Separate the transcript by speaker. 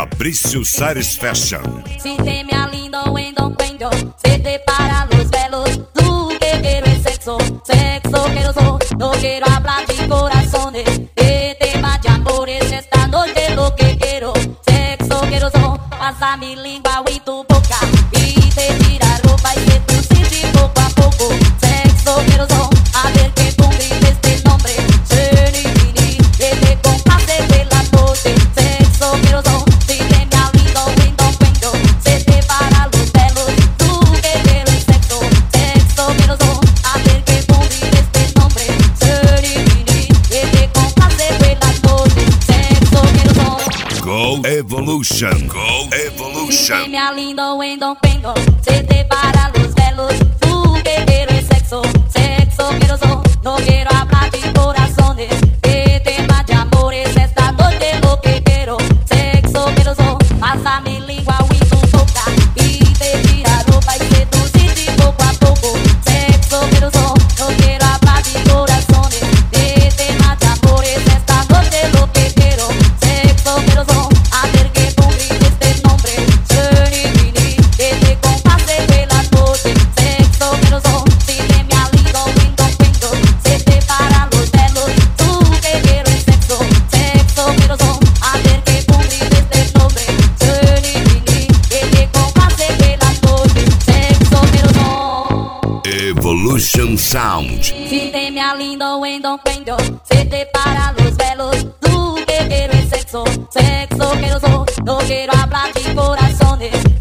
Speaker 1: Fabrício Sares Fashion.
Speaker 2: Sistema lindo, wendo, cuento. Se te para los velos. Tú que quiero es sexo. Sexo quiero so. No quiero hablar de corazones. De temas de amores. Esta noche lo que quiero. Sexo quiero so. Pasa mi lengua y tu boca. Y te tira ropa y que tú sientes poco a poco. Sexo quiero so. A ver que tú grites este nombre. Serenity. Que te complace de la noche. Sexo quiero so. Sistema lindo, wendo, cuento. Se te para los pelos. Tú que quieres sexo. Sexo quiero so. A ver que tú grites este nombre. Serenity. Que te complace de la noche. Sexo quiero so.
Speaker 1: Go Evolution. Go Evolution.
Speaker 2: Sistema lindo, wendo, cuento. Se te para los velos. Tú que quieres sexo. Sexo quiero so. No quiero hablar de corazones. De temas de amores. Esta noche lo que quiero. Sexo quiero so. Pasa mi lengua y tu boca. Y te tira ropa y que tú sientes poco a poco. Sexo quiero so. No quiero hablar de corazones. De temas de amores. Esta noche lo que quiero. Sexo quiero so. A ver que tú grites este nombre. Serenity. Que te complace de la noche. Sexo quiero so. Sistema lindo, wendo, cuento. Se te para los pelos. Tú que quieres sexo. Sexo quiero so. A ver que tú grites este nombre. Serenity. Que te complace de la noche. Sexo quiero so.
Speaker 1: Evolution Sound.
Speaker 2: Sistema lindo, wendo, cuento. Se te para los velos. Tú que quieres sexo. Sexo quiero so. No quiero hablar de corazones.